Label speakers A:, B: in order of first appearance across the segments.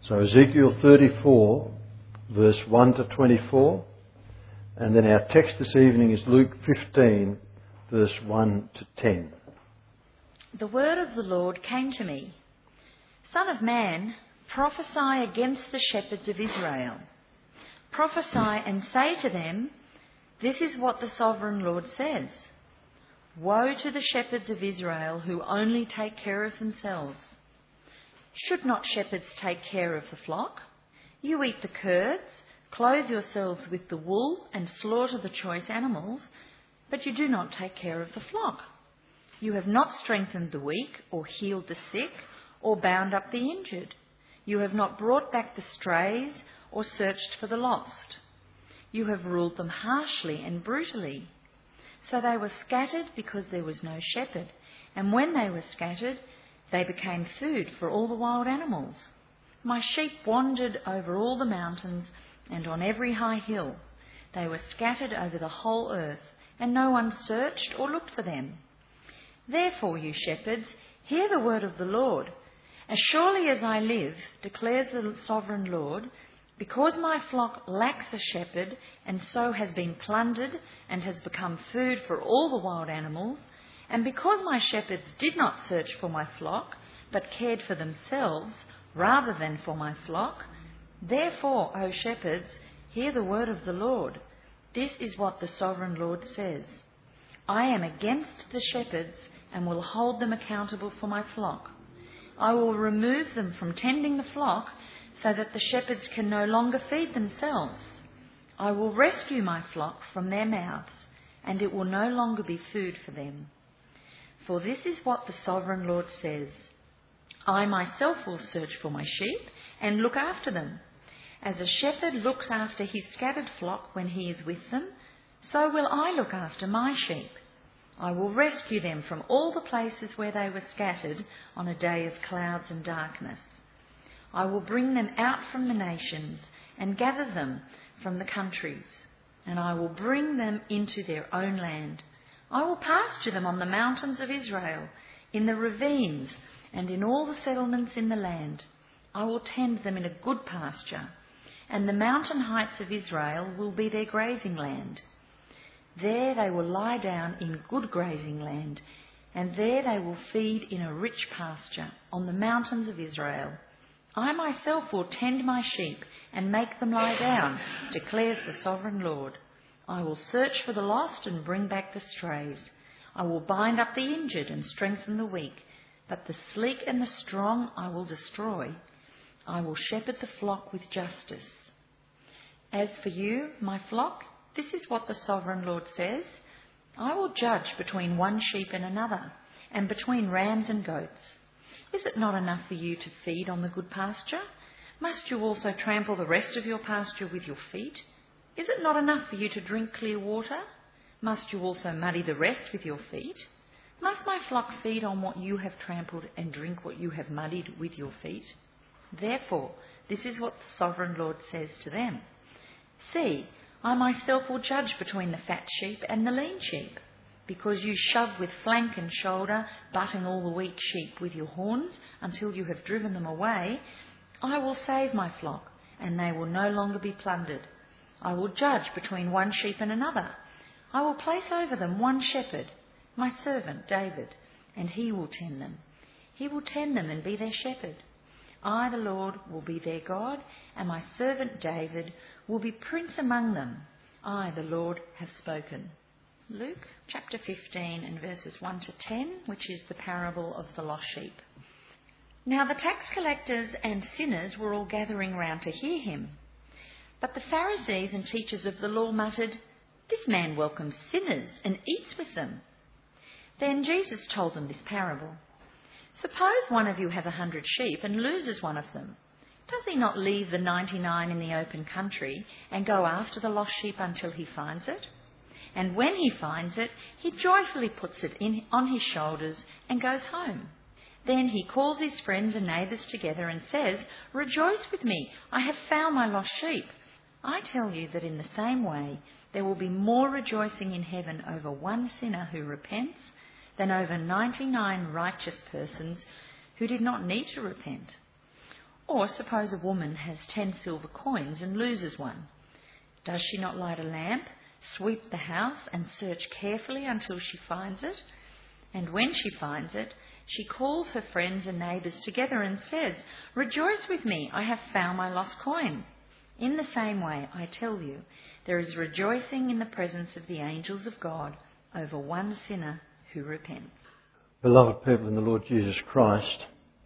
A: So Ezekiel 34, verse 1 to 24. And then our text this evening is Luke 15, verse 1 to 10.
B: The word of the Lord came to me. Son of man, prophesy against the shepherds of Israel. Prophesy and say to them, this is what the sovereign Lord says. Woe to the shepherds of Israel who only take care of themselves. Should not shepherds take care of the flock? You eat the curds, clothe yourselves with the wool, and slaughter the choice animals, but you do not take care of the flock. You have not strengthened the weak, or healed the sick, or bound up the injured. You have not brought back the strays, or searched for the lost. You have ruled them harshly and brutally. So they were scattered because there was no shepherd, and when they were scattered, they became food for all the wild animals. My sheep wandered over all the mountains and on every high hill. They were scattered over the whole earth, and no one searched or looked for them. Therefore, you shepherds, hear the word of the Lord. As surely as I live, declares the sovereign Lord, because my flock lacks a shepherd, and so has been plundered and has become food for all the wild animals, and because my shepherds did not search for my flock, but cared for themselves rather than for my flock, therefore, O shepherds, hear the word of the Lord. This is what the sovereign Lord says. I am against the shepherds and will hold them accountable for my flock. I will remove them from tending the flock so that the shepherds can no longer feed themselves. I will rescue my flock from their mouths, and it will no longer be food for them. For this is what the sovereign Lord says. I myself will search for my sheep and look after them. As a shepherd looks after his scattered flock when he is with them, so will I look after my sheep. I will rescue them from all the places where they were scattered on a day of clouds and darkness. I will bring them out from the nations and gather them from the countries, and I will bring them into their own land. I will pasture them on the mountains of Israel, in the ravines, and in all the settlements in the land. I will tend them in a good pasture, and the mountain heights of Israel will be their grazing land. There they will lie down in good grazing land, and there they will feed in a rich pasture on the mountains of Israel. I myself will tend my sheep and make them lie down, declares the sovereign Lord. I will search for the lost and bring back the strays. I will bind up the injured and strengthen the weak, but the sleek and the strong I will destroy. I will shepherd the flock with justice. As for you, my flock, this is what the sovereign Lord says. I will judge between one sheep and another, and between rams and goats. Is it not enough for you to feed on the good pasture? Must you also trample the rest of your pasture with your feet? Is it not enough for you to drink clear water? Must you also muddy the rest with your feet? Must my flock feed on what you have trampled and drink what you have muddied with your feet? Therefore, this is what the sovereign Lord says to them. See, I myself will judge between the fat sheep and the lean sheep. Because you shove with flank and shoulder, butting all the weak sheep with your horns until you have driven them away, I will save my flock, and they will no longer be plundered. I will judge between one sheep and another. I will place over them one shepherd, my servant David, and he will tend them. He will tend them and be their shepherd. I, the Lord, will be their God, and my servant David will be prince among them. I, the Lord, have spoken. Luke chapter 15 and verses 1 to 10, which is the parable of the lost sheep. Now the tax collectors and sinners were all gathering round to hear him. But the Pharisees and teachers of the law muttered, "This man welcomes sinners and eats with them." Then Jesus told them this parable. Suppose one of you has 100 sheep and loses one of them. Does he not leave the 99 in the open country and go after the lost sheep until he finds it? And when he finds it, he joyfully puts it on his shoulders and goes home. Then he calls his friends and neighbours together and says, "Rejoice with me, I have found my lost sheep." I tell you that in the same way, there will be more rejoicing in heaven over one sinner who repents than over 99 righteous persons who did not need to repent. Or suppose a woman has 10 silver coins and loses one. Does she not light a lamp, sweep the house, and search carefully until she finds it? And when she finds it, she calls her friends and neighbours together and says, "Rejoice with me, I have found my lost coin." In the same way, I tell you, there is rejoicing in the presence of the angels of God over one sinner who repents.
A: Beloved people in the Lord Jesus Christ,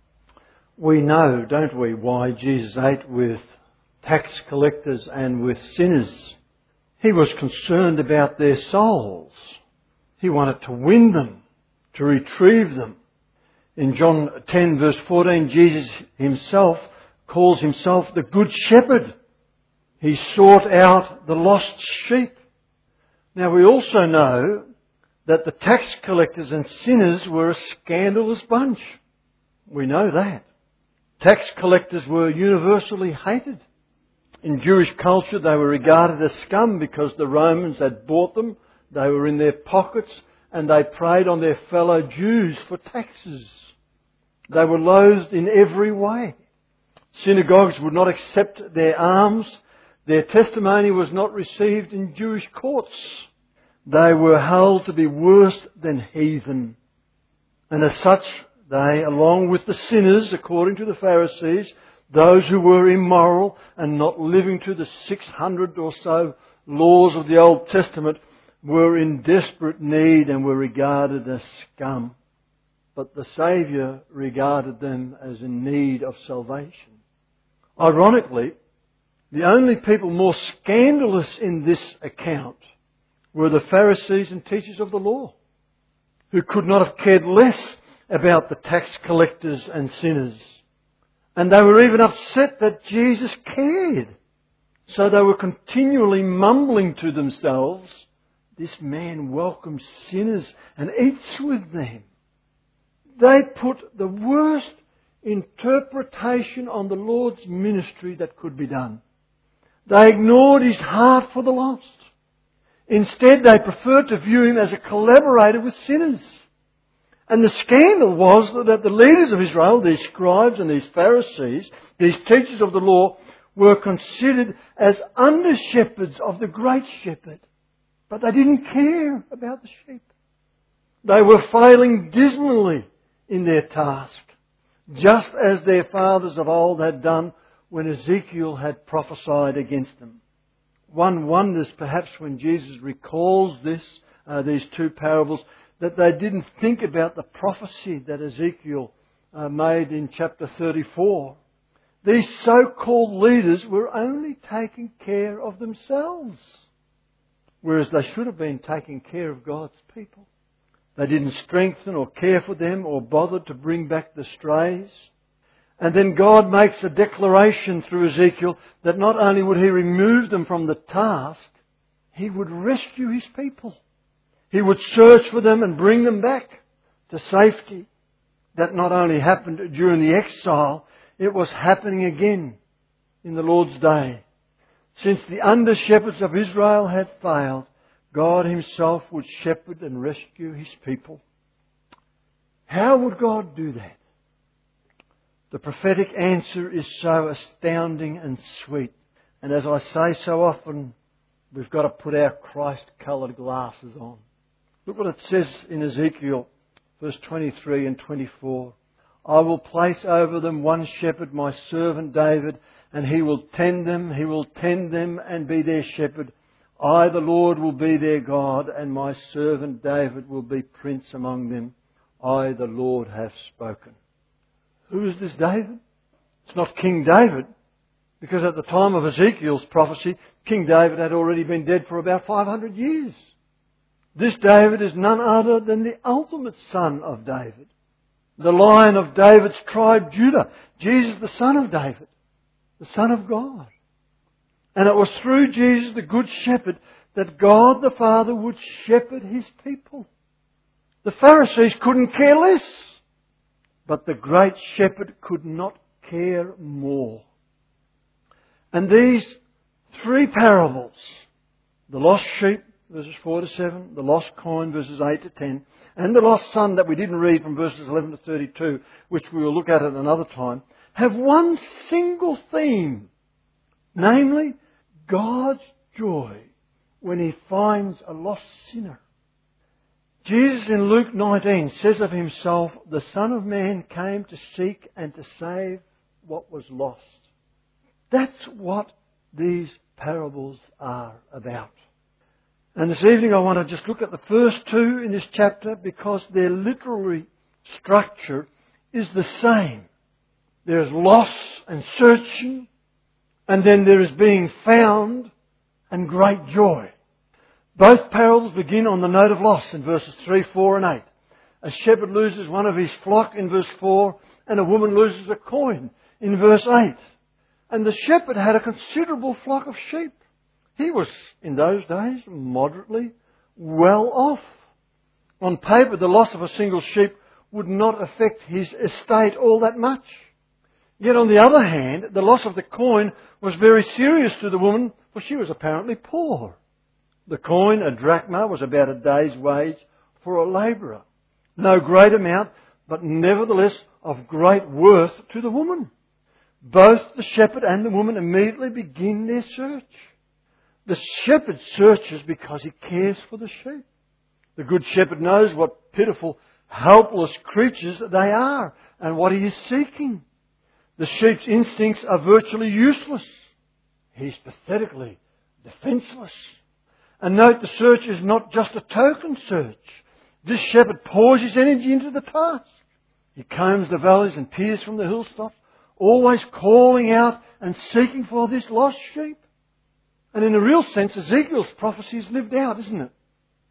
A: we know, don't we, why Jesus ate with tax collectors and with sinners. He was concerned about their souls. He wanted to win them, to retrieve them. In John 10 verse 14, Jesus himself calls himself the Good Shepherd. He sought out the lost sheep. Now we also know that the tax collectors and sinners were a scandalous bunch. We know that. Tax collectors were universally hated. In Jewish culture they were regarded as scum because the Romans had bought them, they were in their pockets, and they preyed on their fellow Jews for taxes. They were loathed in every way. Synagogues would not accept their alms. Their testimony was not received in Jewish courts. They were held to be worse than heathen. And as such, they, along with the sinners, according to the Pharisees, those who were immoral and not living to the 600 or so laws of the Old Testament, were in desperate need and were regarded as scum. But the Saviour regarded them as in need of salvation. Ironically, the only people more scandalous in this account were the Pharisees and teachers of the law, who could not have cared less about the tax collectors and sinners. And they were even upset that Jesus cared. So they were continually mumbling to themselves, "This man welcomes sinners and eats with them." They put the worst interpretation on the Lord's ministry that could be done. They ignored His heart for the lost. Instead, they preferred to view Him as a collaborator with sinners. And the scandal was that the leaders of Israel, these scribes and these Pharisees, these teachers of the law, were considered as under-shepherds of the great shepherd. But they didn't care about the sheep. They were failing dismally in their task, just as their fathers of old had done when Ezekiel had prophesied against them. One wonders perhaps when Jesus recalls these two parables, that they didn't think about the prophecy that Ezekiel made in chapter 34. These so-called leaders were only taking care of themselves, whereas they should have been taking care of God's people. They didn't strengthen or care for them or bother to bring back the strays. And then God makes a declaration through Ezekiel that not only would He remove them from the task, He would rescue His people. He would search for them and bring them back to safety. That not only happened during the exile, it was happening again in the Lord's day. Since the under-shepherds of Israel had failed, God Himself would shepherd and rescue His people. How would God do that? The prophetic answer is so astounding and sweet. And as I say so often, we've got to put our Christ-coloured glasses on. Look what it says in Ezekiel, verse 23 and 24. "I will place over them one shepherd, my servant David, and he will tend them and be their shepherd. I, the Lord, will be their God, and my servant David will be prince among them. I, the Lord, have spoken." Who is this David? It's not King David, because at the time of Ezekiel's prophecy, King David had already been dead for about 500 years. This David is none other than the ultimate son of David, the Lion of David's tribe, Judah, Jesus, the Son of David, the Son of God. And it was through Jesus, the Good Shepherd, that God the Father would shepherd His people. The Pharisees couldn't care less. But the great shepherd could not care more. And these three parables, the lost sheep, verses 4 to 7, the lost coin, verses 8 to 10, and the lost son that we didn't read from verses 11 to 32, which we will look at another time, have one single theme, namely God's joy when He finds a lost sinner. Jesus in Luke 19 says of Himself, the Son of Man came to seek and to save what was lost. That's what these parables are about. And this evening I want to just look at the first two in this chapter because their literary structure is the same. There is loss and searching, and then there is being found and great joy. Both parables begin on the note of loss in verses 3, 4 and 8. A shepherd loses one of his flock in verse 4, and a woman loses a coin in verse 8. And the shepherd had a considerable flock of sheep. He was, in those days, moderately well off. On paper, the loss of a single sheep would not affect his estate all that much. Yet on the other hand, the loss of the coin was very serious to the woman, for she was apparently poor. The coin, a drachma, was about a day's wage for a labourer. No great amount, but nevertheless of great worth to the woman. Both the shepherd and the woman immediately begin their search. The shepherd searches because he cares for the sheep. The good shepherd knows what pitiful, helpless creatures they are and what he is seeking. The sheep's instincts are virtually useless. He's pathetically defenceless. And note, the search is not just a token search. This shepherd pours his energy into the task. He combs the valleys and peers from the hilltops, always calling out and seeking for this lost sheep. And in a real sense, Ezekiel's prophecy is lived out, isn't it?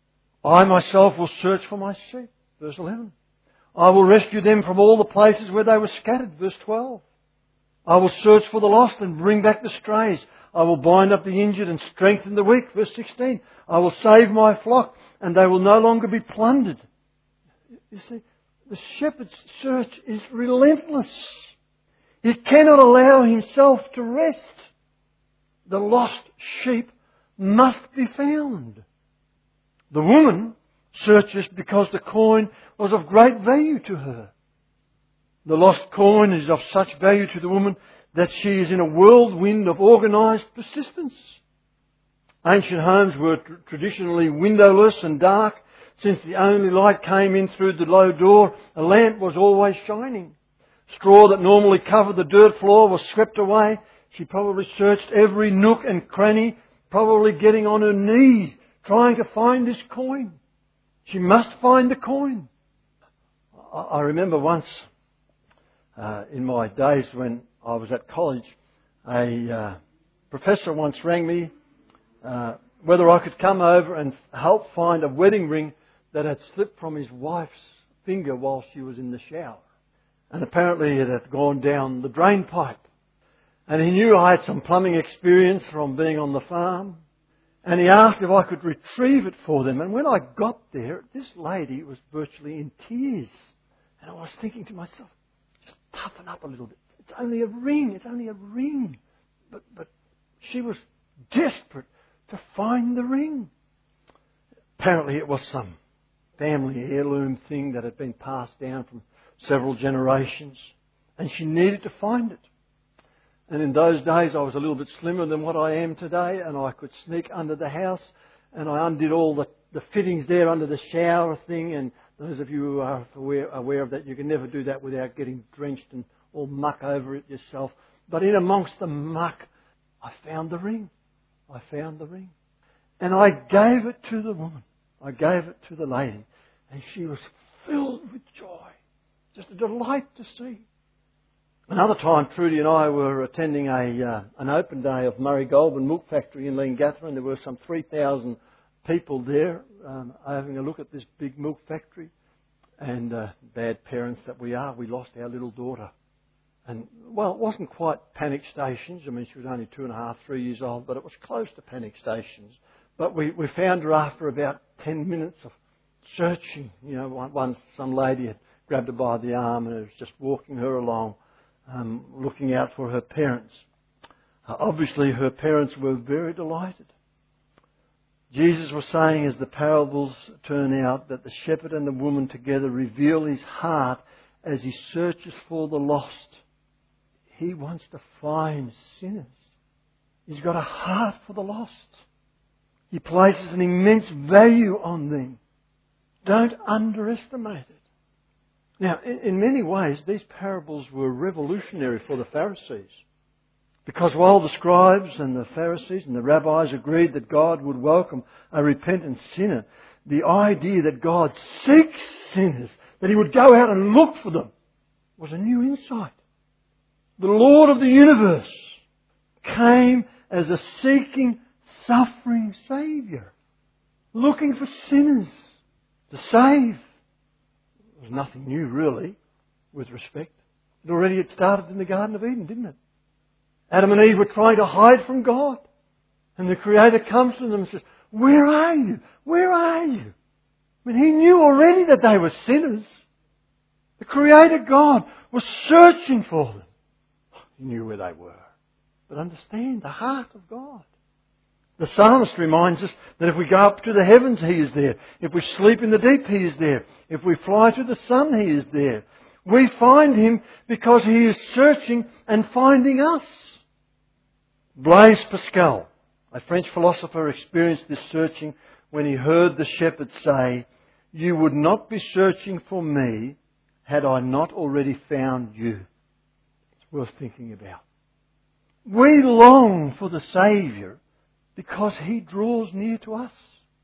A: I myself will search for my sheep, verse 11. I will rescue them from all the places where they were scattered, verse 12. I will search for the lost and bring back the strays. I will bind up the injured and strengthen the weak, verse 16. I will save my flock and they will no longer be plundered. You see, the shepherd's search is relentless. He cannot allow himself to rest. The lost sheep must be found. The woman searches because the coin was of great value to her. The lost coin is of such value to the woman that she is in a whirlwind of organised persistence. Ancient homes were traditionally windowless and dark. Since the only light came in through the low door, a lamp was always shining. Straw that normally covered the dirt floor was swept away. She probably searched every nook and cranny, probably getting on her knees, trying to find this coin. She must find the coin. I remember once, in my days when I was at college, a professor once rang me whether I could come over and help find a wedding ring that had slipped from his wife's finger while she was in the shower. And apparently it had gone down the drain pipe. And he knew I had some plumbing experience from being on the farm. And he asked if I could retrieve it for them. And when I got there, this lady was virtually in tears. And I was thinking to myself, just toughen up a little bit. It's only a ring. It's only a ring. But she was desperate to find the ring. Apparently it was some family heirloom thing that had been passed down from several generations. And she needed to find it. And in those days I was a little bit slimmer than what I am today, and I could sneak under the house, and I undid all the fittings there under the shower thing. And those of you who are aware of that, you can never do that without getting drenched and all muck over it yourself. But in amongst the muck, I found the ring. I found the ring. And I gave it to the woman. I gave it to the lady. And she was filled with joy. Just a delight to see. Another time, Trudy and I were attending an open day of Murray Goulburn Milk Factory in Leongatha, and there were some 3,000 people there having a look at this big milk factory. And bad parents that we are, we lost our little daughter. And, well, it wasn't quite panic stations. I mean, she was only 2.5, 3 years old, but it was close to panic stations. But we found her after about 10 minutes of searching. You know, some lady had grabbed her by the arm and was just walking her along, looking out for her parents. Obviously, her parents were very delighted. Jesus was saying, as the parables turn out, that the shepherd and the woman together reveal his heart as he searches for the lost. He wants to find sinners. He's got a heart for the lost. He places an immense value on them. Don't underestimate it. Now, in many ways, these parables were revolutionary for the Pharisees. Because while the scribes and the Pharisees and the rabbis agreed that God would welcome a repentant sinner, the idea that God seeks sinners, that He would go out and look for them, was a new insight. The Lord of the universe came as a seeking, suffering Saviour, looking for sinners to save. It was nothing new, really, with respect. It already had started in the Garden of Eden, didn't it? Adam and Eve were trying to hide from God. And the Creator comes to them and says, "Where are you? Where are you?" I mean, He knew already that they were sinners. The Creator God was searching for them. He knew where they were. But understand the heart of God. The psalmist reminds us that if we go up to the heavens, He is there. If we sleep in the deep, He is there. If we fly to the sun, He is there. We find Him because He is searching and finding us. Blaise Pascal, a French philosopher, experienced this searching when he heard the shepherd say, "You would not be searching for me had I not already found you." It's worth thinking about. We long for the Saviour because He draws near to us.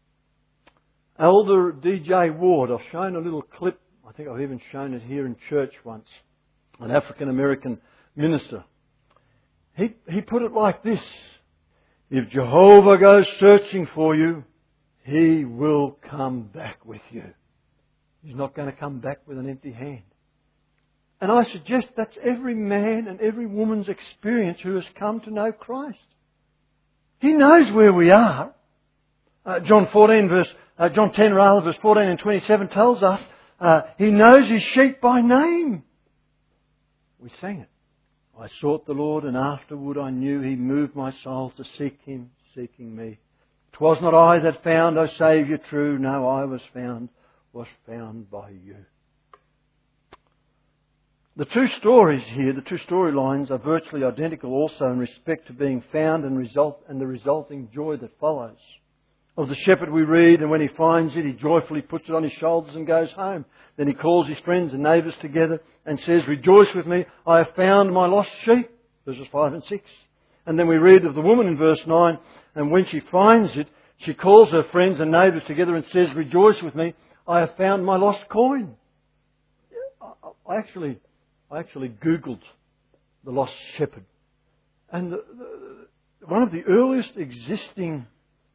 A: Elder D.J. Ward, I've shown a little clip, I think I've even shown it here in church once, an African American minister. He put it like this: if Jehovah goes searching for you, He will come back with you. He's not going to come back with an empty hand. And I suggest that's every man and every woman's experience who has come to know Christ. He knows where we are. John 10, verse 14 and 27 tells us He knows His sheep by name. We sang it. I sought the Lord, and afterward I knew He moved my soul to seek Him, seeking me. 'Twas not I that found, O Saviour true, no, I was found by You. The two stories here, the two storylines, are virtually identical also in respect to being found and the resulting joy that follows. Of the shepherd we read, and when he finds it, he joyfully puts it on his shoulders and goes home. Then he calls his friends and neighbours together and says, "Rejoice with me, I have found my lost sheep." Verses 5 and 6. And then we read of the woman in verse 9, and when she finds it, she calls her friends and neighbours together and says, "Rejoice with me, I have found my lost coin." I actually Googled the lost shepherd. And one of the earliest existing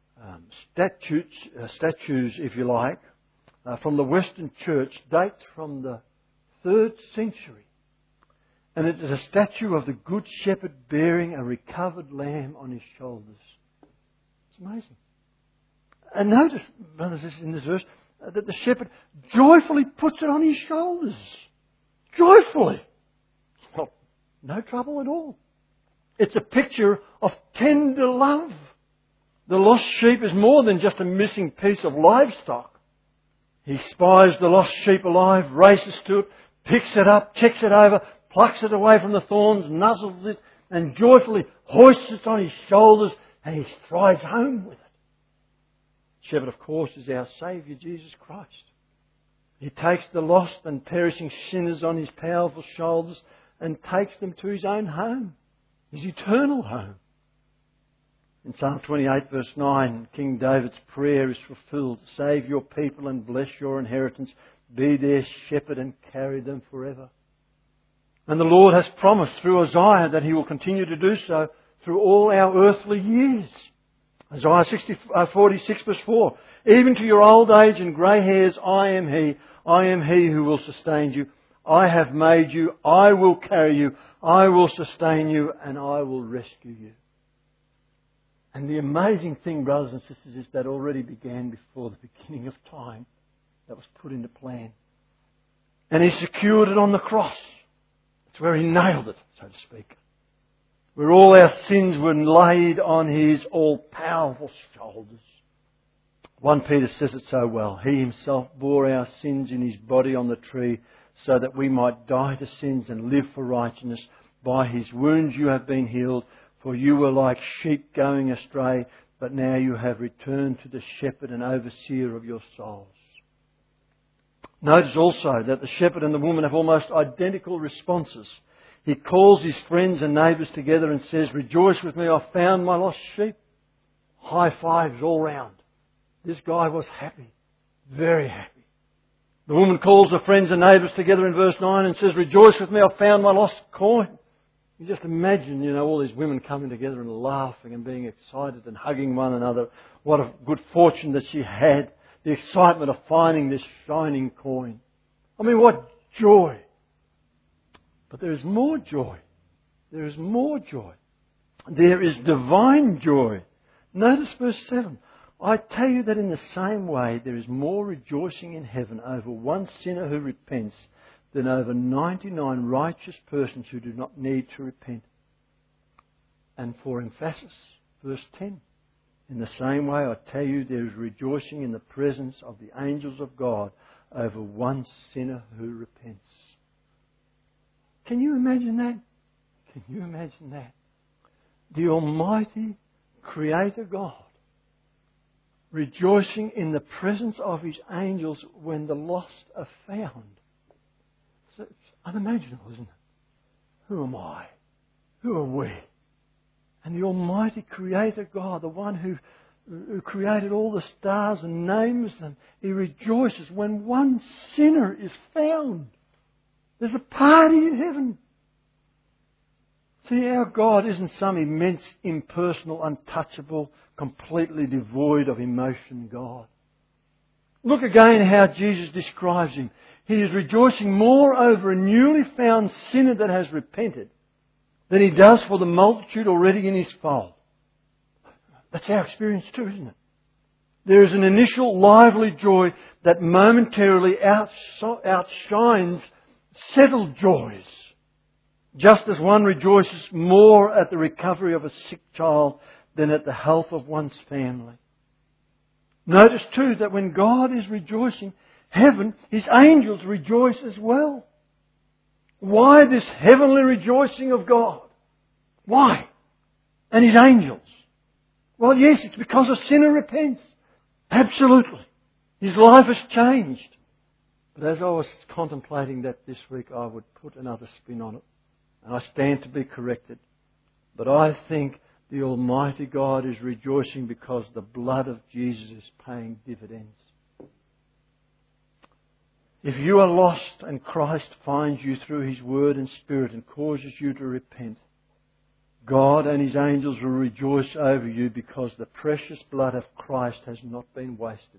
A: statues, if you like, from the Western Church dates from the 3rd century. And it is a statue of the Good Shepherd bearing a recovered lamb on his shoulders. It's amazing. And notice, brothers, in this verse, that the shepherd joyfully puts it on his shoulders. Joyfully. It's not, no trouble at all. It's a picture of tender love. The lost sheep is more than just a missing piece of livestock. He spies the lost sheep alive, races to it, picks it up, checks it over, plucks it away from the thorns, nuzzles it, and joyfully hoists it on his shoulders, and he strides home with it. The shepherd, of course, is our Saviour, Jesus Christ. He takes the lost and perishing sinners on His powerful shoulders and takes them to His own home, His eternal home. In Psalm 28 verse 9, King David's prayer is fulfilled. "Save your people and bless your inheritance. Be their shepherd and carry them forever." And the Lord has promised through Isaiah that He will continue to do so through all our earthly years. Isaiah 46 verse 4, "Even to your old age and grey hairs, I am He who will sustain you. I have made you, I will carry you, I will sustain you, and I will rescue you." And the amazing thing, brothers and sisters, is that already began before the beginning of time. That was put into plan. And He secured it on the cross. It's where He nailed it, so to speak. Where all our sins were laid on His all-powerful shoulders. 1 Peter says it so well. "He Himself bore our sins in His body on the tree so that we might die to sins and live for righteousness. By His wounds you have been healed, for you were like sheep going astray, but now you have returned to the shepherd and overseer of your souls. Notice also that the shepherd and the woman have almost identical responses. He calls his friends and neighbours together and says, "Rejoice with me, I've found my lost sheep." High fives all round. This guy was happy. Very happy. The woman calls her friends and neighbours together in verse 9 and says, "Rejoice with me, I've found my lost coin." You just imagine, all these women coming together and laughing and being excited and hugging one another. What a good fortune that she had. The excitement of finding this shining coin. I mean, what joy. But there is more joy. There is more joy. There is divine joy. Notice verse 7. "I tell you that in the same way there is more rejoicing in heaven over one sinner who repents than over 99 righteous persons who do not need to repent." And for emphasis, verse 10. "In the same way I tell you there is rejoicing in the presence of the angels of God over one sinner who repents." Can you imagine that? Can you imagine that? The Almighty Creator God rejoicing in the presence of His angels when the lost are found. So it's unimaginable, isn't it? Who am I? Who are we? And the Almighty Creator God, the one who created all the stars and names them, He rejoices when one sinner is found. There's a party in heaven. See, our God isn't some immense, impersonal, untouchable, completely devoid of emotion God. Look again how Jesus describes Him. He is rejoicing more over a newly found sinner that has repented than He does for the multitude already in His fold. That's our experience too, isn't it? There is an initial lively joy that momentarily outshines settled joys. Just as one rejoices more at the recovery of a sick child than at the health of one's family. Notice too that when God is rejoicing, heaven, His angels rejoice as well. Why this heavenly rejoicing of God? Why? And His angels? Well, yes, it's because a sinner repents. Absolutely. His life has changed. But as I was contemplating that this week, I would put another spin on it. And I stand to be corrected. But I think the Almighty God is rejoicing because the blood of Jesus is paying dividends. If you are lost and Christ finds you through His Word and Spirit and causes you to repent, God and His angels will rejoice over you because the precious blood of Christ has not been wasted.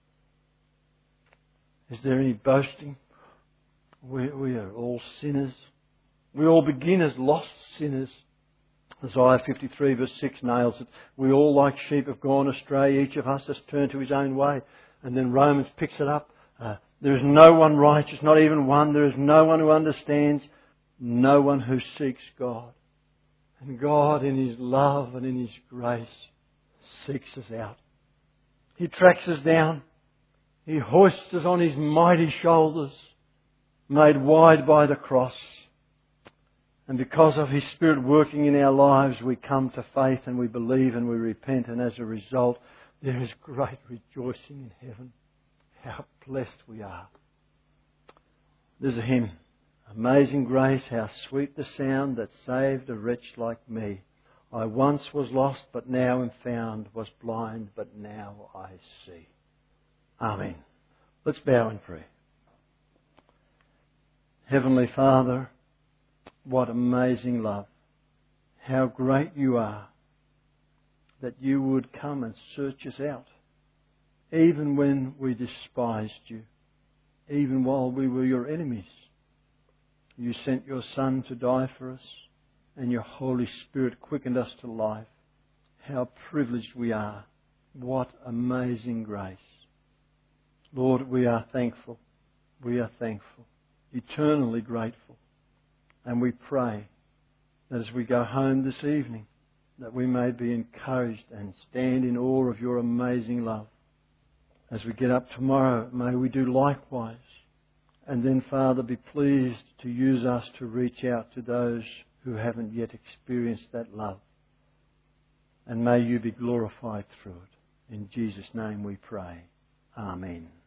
A: Is there any boasting? We are all sinners. We all begin as lost sinners. Isaiah 53 verse 6 nails it. We all like sheep have gone astray. Each of us has turned to his own way. And then Romans picks it up. There is no one righteous, not even one. There is no one who understands. No one who seeks God. And God in His love and in His grace seeks us out. He tracks us down. He hoists us on His mighty shoulders, made wide by the cross. And because of His Spirit working in our lives, we come to faith and we believe and we repent. And as a result, there is great rejoicing in heaven. How blessed we are. There's a hymn. Amazing grace, how sweet the sound that saved a wretch like me. I once was lost, but now am found. Was blind, but now I see. Amen. Let's bow and pray. Heavenly Father, what amazing love. How great You are that You would come and search us out. Even when we despised You. Even while we were Your enemies. You sent Your Son to die for us. And Your Holy Spirit quickened us to life. How privileged we are. What amazing grace. Lord, we are thankful. We are thankful. Eternally grateful. And we pray that as we go home this evening, that we may be encouraged and stand in awe of Your amazing love. As we get up tomorrow, may we do likewise. And then, Father, be pleased to use us to reach out to those who haven't yet experienced that love. And may you be glorified through it. In Jesus' name we pray. Amen.